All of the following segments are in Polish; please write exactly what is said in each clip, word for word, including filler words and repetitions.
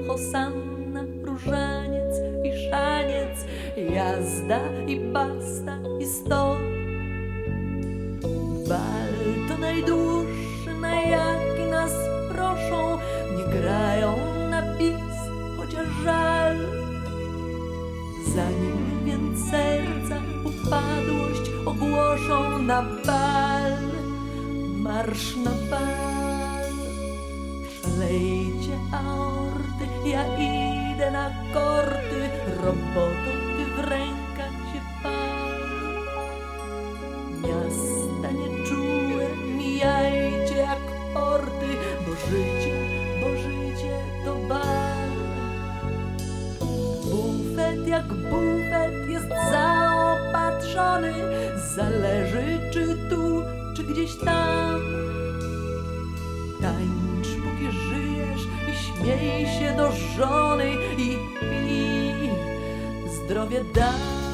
hosanna, różaniec i szaniec, jazda i basta i sto. Bal to najdłuższy, na jaki nas proszą, nie grają na bis, chociaż żal. Zanim więc serca upadłość ogłoszą, na bal, marsz na bal. Szalejcie aorty, ja idę na korty, roboto ty w rękach się pal. Miasta nieczułe mijajcie jak porty, bo życie, bo życie to bal. Bufet jak bufet jest zaopatrzony, zależy czy tu, czy gdzieś tam. Tańcz póki żyjesz i śmiej się do żony i, i zdrowie dam.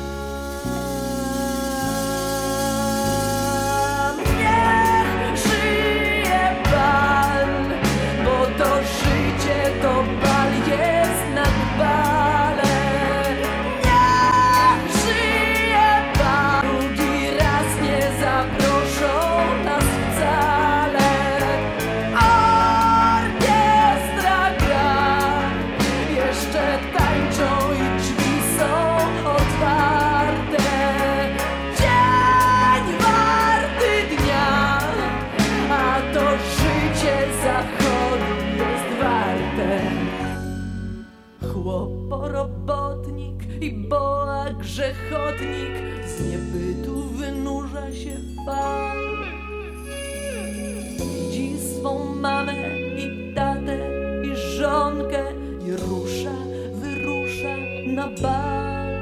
Niech żyje bal, bo to życie to bal jest nad balem. Niech żyje bal, drugi raz nie zaproszą nas wcale. Orkiestra gra, jeszcze tańczą i drzwi są otwarte. Dzień warty dnia, a to życie zachodu jest warte. Chłoporobotnik i boa grzechotnik, z niebytu wynurza się fal. Widzi swą mamę i tatę i żonkę i rusza, wyrusza na bal.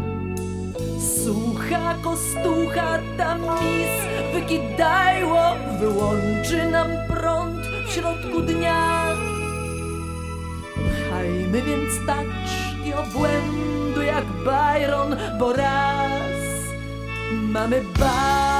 Słucha kostucha, ta mis wykidajło, wyłączy nam prąd w środku dnia. Pchajmy więc taczki obłędu jak Byron, bo raz mamy bal.